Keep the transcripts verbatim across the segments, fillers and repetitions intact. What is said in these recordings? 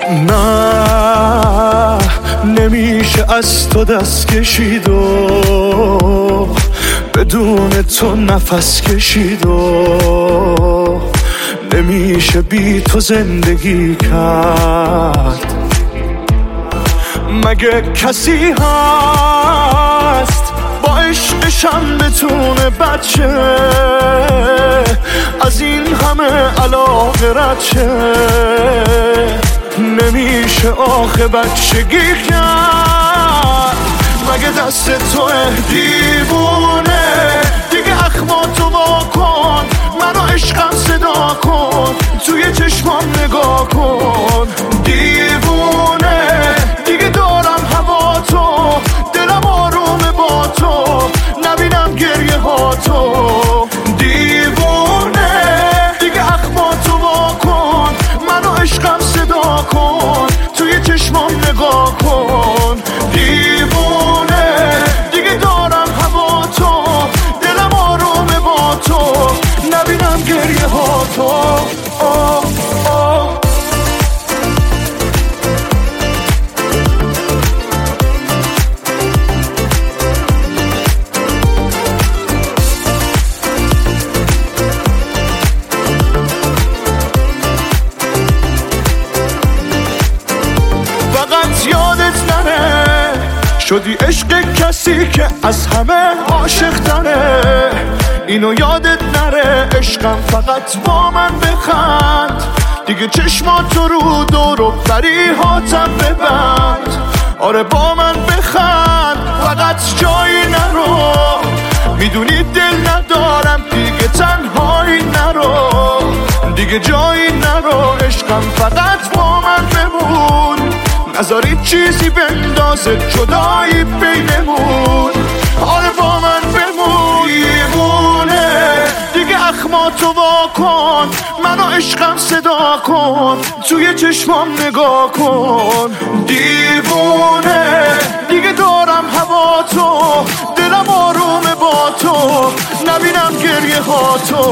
نه نمیشه از تو دست کشید و بدون تو نفس کشید و نمیشه بی تو زندگی کرد. مگه کسی هست با عشقشم بتونه بچه از این همه علاقه رد شه؟ نمیشه آخه بچگی کرد. مگه دست تو دیوونه دیگه اخماتو وا کن، منو عشقم صدا کن، توی چشمام نگاه کن. دیوونه دیگه دارم هوا تو، دلم آرومه با تو، نبینم گریه ها تو. دیوونه دیگه اخماتو وا کن، منو عشقم صدا کن، توی چشمام نگاه کن. دیوونه دیگه دارم هوا تو، دلم آرومه با تو، نبینم گریه ها تو. آه آه. فقط یادت نره شدی عشق کسی که از همه عاشق تره. اینو یادت نره عشقم فقط با من بخند، دیگه چشماتو رو دور و فریهاتم ببند. آره با من بخند فقط جایی نرو، میدونی دل ندارم دیگه تنهایی نرو، دیگه جایی نرو عشقم فقط با من بمون. نذاری چیزی بندازه جدایی بینمون، آره با من بمون. دیوونه دیگه اخماتو وا کن، منو عشقم صدا کن، توی چشمام نگاه کن. دیوونه دیگه دارم هوا تو، دلم آرومه با تو، نبینم گریه ها تو.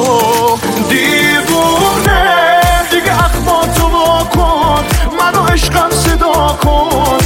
دیوونه دیگه اخماتو وا کن، منو عشقم صدا کن،